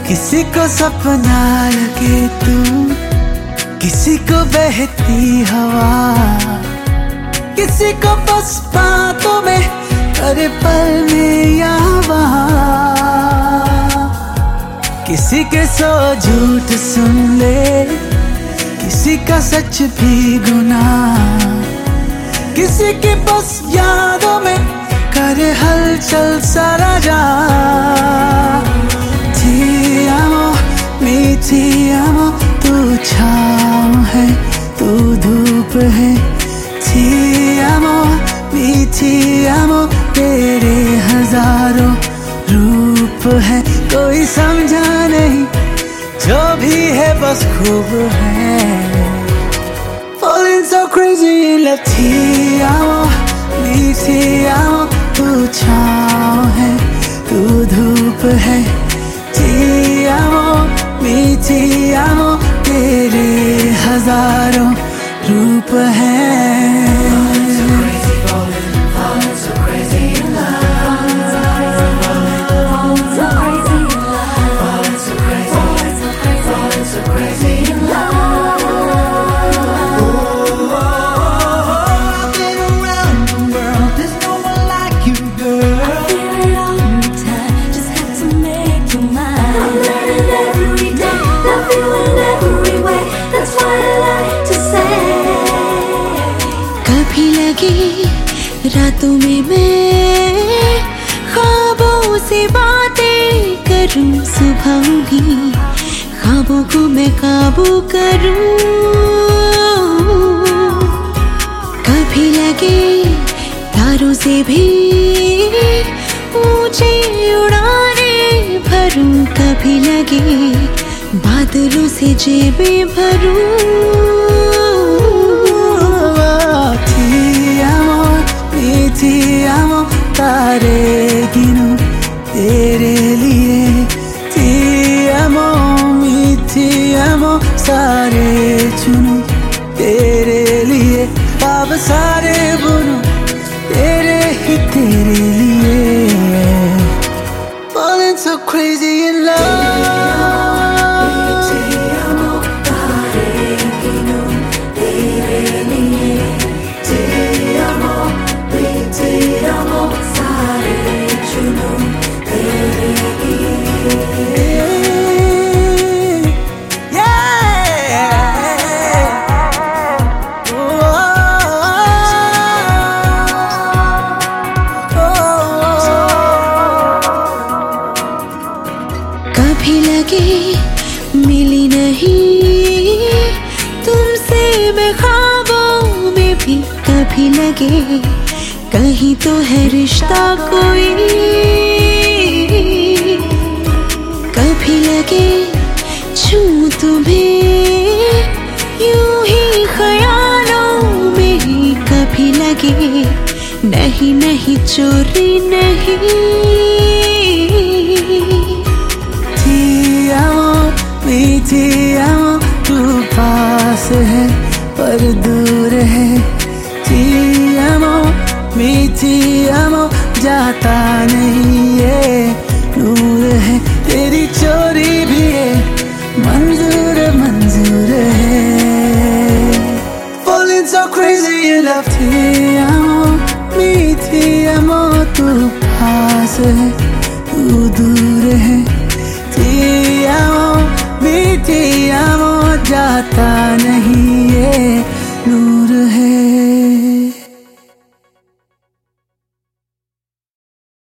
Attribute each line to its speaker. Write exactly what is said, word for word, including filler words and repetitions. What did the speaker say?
Speaker 1: किसी को सपना लगे तू, किसी को बहती हवा, किसी को बस बातों में हर पल में या वहाँ। किसी के सौ झूठ सुन ले, किसी का सच भी गुनाह, किसी के बस यादों में करे हलचल सारा जहां। Ti amo, mi ti amo, तू छाँव है तू धूप है। Ti amo, mi ti amo, तेरे हजारों रूप है। कोई समझा नहीं जो भी है बस खूब है। Falling so crazy in love। Ti amo, mi ti amo, तू छाँव है तू धूप है। Ti amo, mi ti amo, तेरे हजारों रूप हैं।
Speaker 2: कभी लगे रातों में मैं ख्वाबों से बातें करूं, सुबह भी ख्वाबों को मैं काबू करूं। कभी लगे तारों से भी ऊंची उड़ाने भरूं, कभी लगे बादलों से जेबें भरूं।
Speaker 1: Ti amo, तारे गिनूं तेरे लिए। Ti amo, mi ti amo, सारे चुनूं तेरे लिए। अब सारे बुनूं तेरे ही तेरे लिए। Falling so crazy in love।
Speaker 2: कभी लगे मिली नहीं तुमसे मैं ख्वाबों में भी, कभी लगे कहीं तो है रिश्ता कोई, कभी लगे छूं तुम्हें यूं ही ख्यालों में ही, कभी लगे नहीं नहीं चोरी नहीं।
Speaker 1: Ti amo, mi ti amo, तू पास है पर दूर है। Ti amo, mi ti amo, जाता नहीं ये नूर है। तेरी चोरी भी है मंजूर मंजूर है। Falling so crazy in love। Ti amo, mi ti amo, तू पास है तू दूर है। Ti amo, mi ti amo, जाता